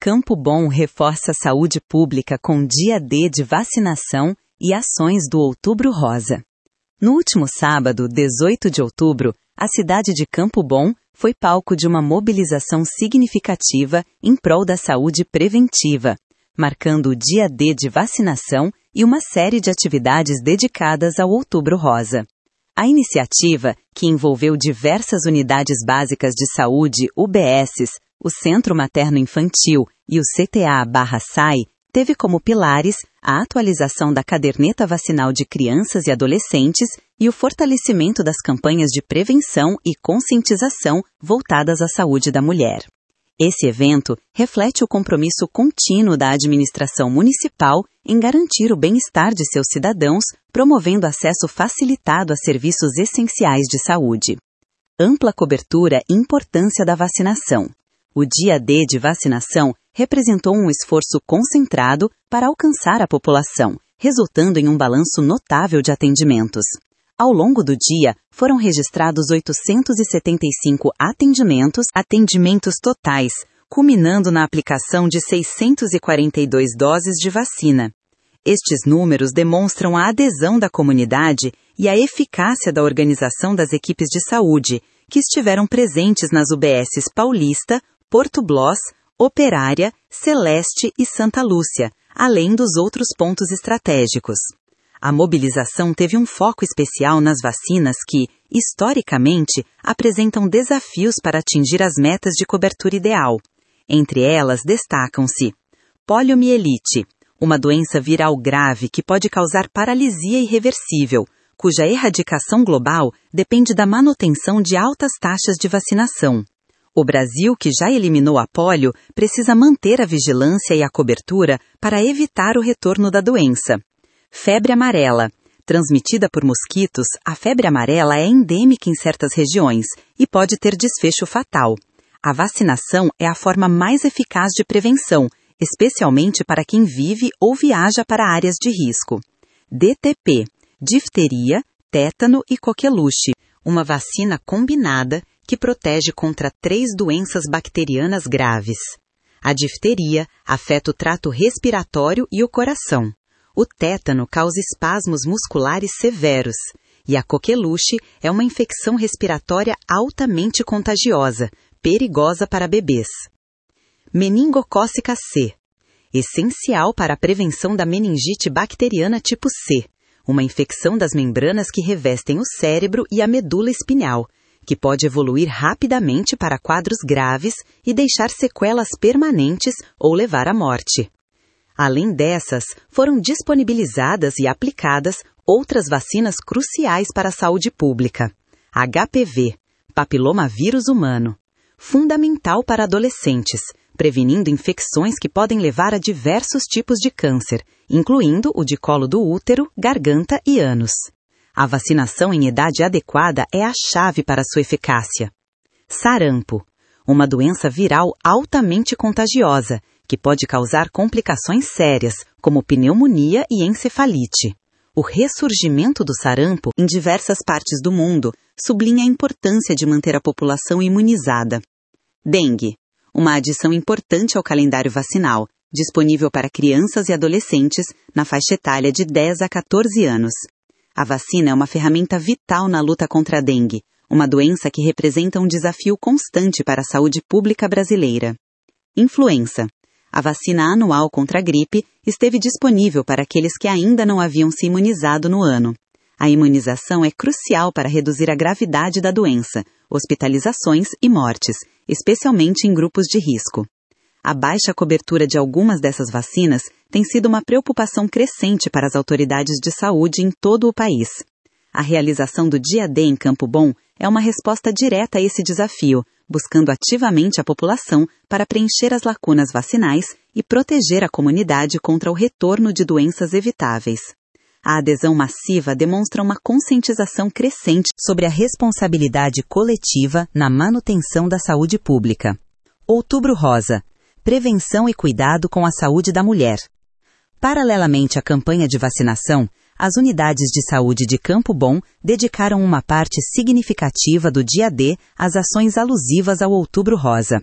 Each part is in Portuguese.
Campo Bom reforça a saúde pública com Dia D de vacinação e ações do Outubro Rosa. No último sábado, 18 de outubro, a cidade de Campo Bom foi palco de uma mobilização significativa em prol da saúde preventiva, marcando o Dia D de vacinação e uma série de atividades dedicadas ao Outubro Rosa. A iniciativa, que envolveu diversas unidades básicas de saúde, UBSs, o Centro Materno-Infantil e o CTA/SAI, teve como pilares a atualização da caderneta vacinal de crianças e adolescentes e o fortalecimento das campanhas de prevenção e conscientização voltadas à saúde da mulher. Esse evento reflete o compromisso contínuo da administração municipal em garantir o bem-estar de seus cidadãos, promovendo acesso facilitado a serviços essenciais de saúde. Ampla cobertura e importância da vacinação. O Dia D de vacinação representou um esforço concentrado para alcançar a população, resultando em um balanço notável de atendimentos. Ao longo do dia, foram registrados 875 atendimentos totais, culminando na aplicação de 642 doses de vacina. Estes números demonstram a adesão da comunidade e a eficácia da organização das equipes de saúde, que estiveram presentes nas UBSs Paulista, Porto Bloss, Operária, Celeste e Santa Lúcia, além dos outros pontos estratégicos. A mobilização teve um foco especial nas vacinas que, historicamente, apresentam desafios para atingir as metas de cobertura ideal. Entre elas destacam-se poliomielite, uma doença viral grave que pode causar paralisia irreversível, cuja erradicação global depende da manutenção de altas taxas de vacinação. O Brasil, que já eliminou a polio, precisa manter a vigilância e a cobertura para evitar o retorno da doença. Febre amarela. Transmitida por mosquitos, a febre amarela é endêmica em certas regiões e pode ter desfecho fatal. A vacinação é a forma mais eficaz de prevenção, especialmente para quem vive ou viaja para áreas de risco. DTP. Difteria, tétano e coqueluche. Uma vacina combinada que protege contra 3 doenças bacterianas graves. A difteria afeta o trato respiratório e o coração. O tétano causa espasmos musculares severos. E a coqueluche é uma infecção respiratória altamente contagiosa, perigosa para bebês. Meningocócica C. Essencial para a prevenção da meningite bacteriana tipo C, uma infecção das membranas que revestem o cérebro e a medula espinhal, que pode evoluir rapidamente para quadros graves e deixar sequelas permanentes ou levar à morte. Além dessas, foram disponibilizadas e aplicadas outras vacinas cruciais para a saúde pública. HPV, papilomavírus humano, fundamental para adolescentes, prevenindo infecções que podem levar a diversos tipos de câncer, incluindo o de colo do útero, garganta e ânus. A vacinação em idade adequada é a chave para sua eficácia. Sarampo, uma doença viral altamente contagiosa, que pode causar complicações sérias, como pneumonia e encefalite. O ressurgimento do sarampo em diversas partes do mundo sublinha a importância de manter a população imunizada. Dengue, uma adição importante ao calendário vacinal, disponível para crianças e adolescentes na faixa etária de 10 a 14 anos. A vacina é uma ferramenta vital na luta contra a dengue, uma doença que representa um desafio constante para a saúde pública brasileira. Influenza. A vacina anual contra a gripe esteve disponível para aqueles que ainda não haviam se imunizado no ano. A imunização é crucial para reduzir a gravidade da doença, hospitalizações e mortes, especialmente em grupos de risco. A baixa cobertura de algumas dessas vacinas tem sido uma preocupação crescente para as autoridades de saúde em todo o país. A realização do Dia D em Campo Bom é uma resposta direta a esse desafio, buscando ativamente a população para preencher as lacunas vacinais e proteger a comunidade contra o retorno de doenças evitáveis. A adesão massiva demonstra uma conscientização crescente sobre a responsabilidade coletiva na manutenção da saúde pública. Outubro Rosa. Prevenção e cuidado com a saúde da mulher. Paralelamente à campanha de vacinação, as unidades de saúde de Campo Bom dedicaram uma parte significativa do Dia D às ações alusivas ao Outubro Rosa.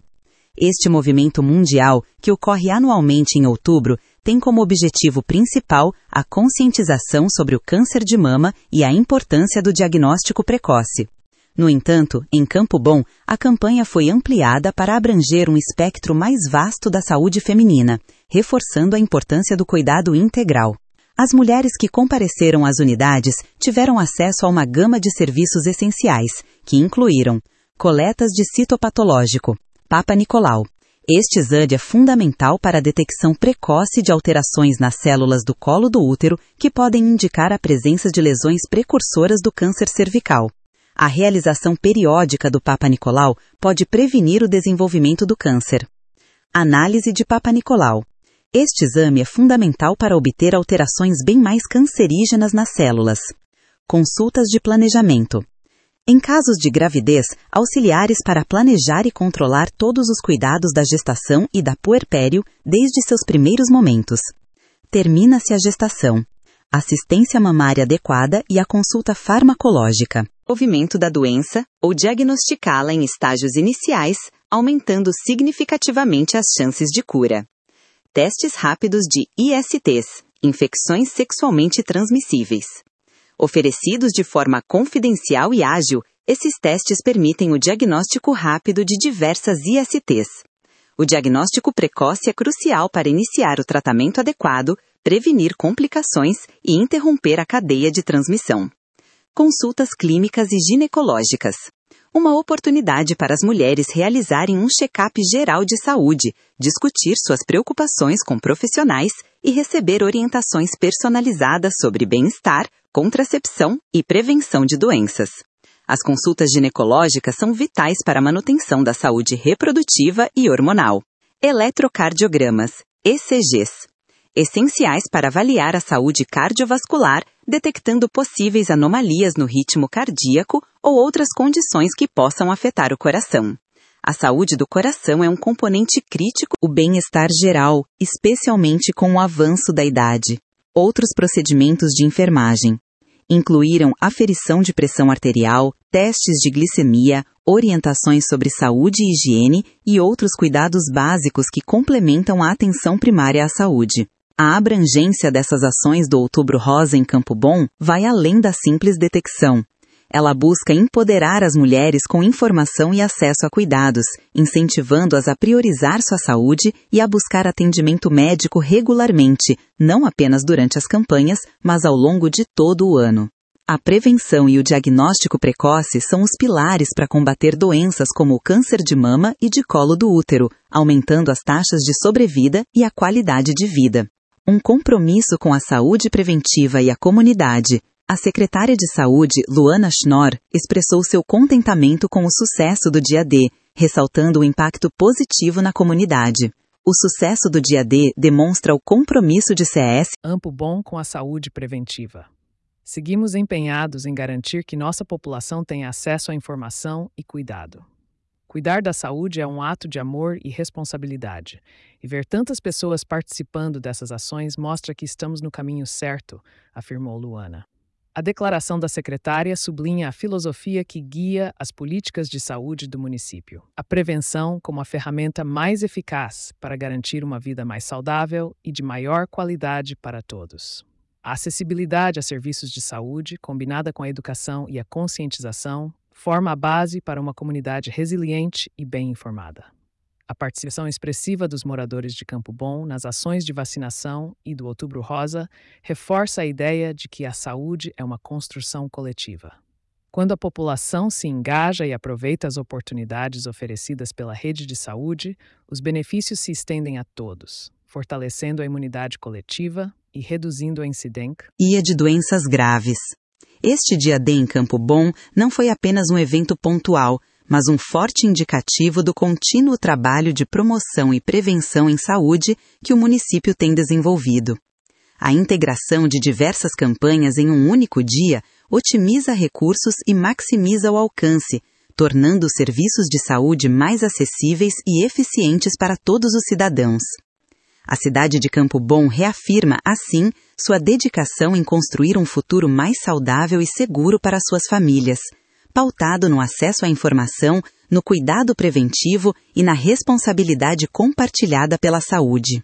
Este movimento mundial, que ocorre anualmente em outubro, tem como objetivo principal a conscientização sobre o câncer de mama e a importância do diagnóstico precoce. No entanto, em Campo Bom, a campanha foi ampliada para abranger um espectro mais vasto da saúde feminina, reforçando a importância do cuidado integral. As mulheres que compareceram às unidades tiveram acesso a uma gama de serviços essenciais, que incluíram coletas de citopatológico, Papa Nicolau. Este exame é fundamental para a detecção precoce de alterações nas células do colo do útero que podem indicar a presença de lesões precursoras do câncer cervical. A realização periódica do Papa Nicolau pode prevenir o desenvolvimento do câncer. Análise de Papa Nicolau. Este exame é fundamental para obter alterações bem mais cancerígenas nas células. Consultas de planejamento. Em casos de gravidez, auxiliares para planejar e controlar todos os cuidados da gestação e da puerpério desde seus primeiros momentos. Termina-se a gestação. Assistência mamária adequada e a consulta farmacológica. Desenvolvimento da doença ou diagnosticá-la em estágios iniciais, aumentando significativamente as chances de cura. Testes rápidos de ISTs, infecções sexualmente transmissíveis. Oferecidos de forma confidencial e ágil, esses testes permitem o diagnóstico rápido de diversas ISTs. O diagnóstico precoce é crucial para iniciar o tratamento adequado, prevenir complicações e interromper a cadeia de transmissão. Consultas clínicas e ginecológicas. Uma oportunidade para as mulheres realizarem um check-up geral de saúde, discutir suas preocupações com profissionais e receber orientações personalizadas sobre bem-estar, contracepção e prevenção de doenças. As consultas ginecológicas são vitais para a manutenção da saúde reprodutiva e hormonal. Eletrocardiogramas, ECGs. Essenciais para avaliar a saúde cardiovascular, detectando possíveis anomalias no ritmo cardíaco ou outras condições que possam afetar o coração. A saúde do coração é um componente crítico do bem-estar geral, especialmente com o avanço da idade. Outros procedimentos de enfermagem incluíram aferição de pressão arterial, testes de glicemia, orientações sobre saúde e higiene e outros cuidados básicos que complementam a atenção primária à saúde. A abrangência dessas ações do Outubro Rosa em Campo Bom vai além da simples detecção. Ela busca empoderar as mulheres com informação e acesso a cuidados, incentivando-as a priorizar sua saúde e a buscar atendimento médico regularmente, não apenas durante as campanhas, mas ao longo de todo o ano. A prevenção e o diagnóstico precoce são os pilares para combater doenças como o câncer de mama e de colo do útero, aumentando as taxas de sobrevida e a qualidade de vida. Um compromisso com a saúde preventiva e a comunidade. A secretária de Saúde, Luana Schnorr, expressou seu contentamento com o sucesso do Dia D, ressaltando o impacto positivo na comunidade. O sucesso do Dia D demonstra o compromisso de CS Campo Bom com a saúde preventiva. Seguimos empenhados em garantir que nossa população tenha acesso à informação e cuidado. Cuidar da saúde é um ato de amor e responsabilidade, e ver tantas pessoas participando dessas ações mostra que estamos no caminho certo, afirmou Luana. A declaração da secretária sublinha a filosofia que guia as políticas de saúde do município. A prevenção como a ferramenta mais eficaz para garantir uma vida mais saudável e de maior qualidade para todos. A acessibilidade a serviços de saúde, combinada com a educação e a conscientização, forma a base para uma comunidade resiliente e bem informada. A participação expressiva dos moradores de Campo Bom nas ações de vacinação e do Outubro Rosa reforça a ideia de que a saúde é uma construção coletiva. Quando a população se engaja e aproveita as oportunidades oferecidas pela rede de saúde, os benefícios se estendem a todos, fortalecendo a imunidade coletiva e reduzindo a incidência de doenças graves. Este Dia D em Campo Bom não foi apenas um evento pontual, mas um forte indicativo do contínuo trabalho de promoção e prevenção em saúde que o município tem desenvolvido. A integração de diversas campanhas em um único dia otimiza recursos e maximiza o alcance, tornando os serviços de saúde mais acessíveis e eficientes para todos os cidadãos. A cidade de Campo Bom reafirma, assim, sua dedicação em construir um futuro mais saudável e seguro para suas famílias, pautado no acesso à informação, no cuidado preventivo e na responsabilidade compartilhada pela saúde.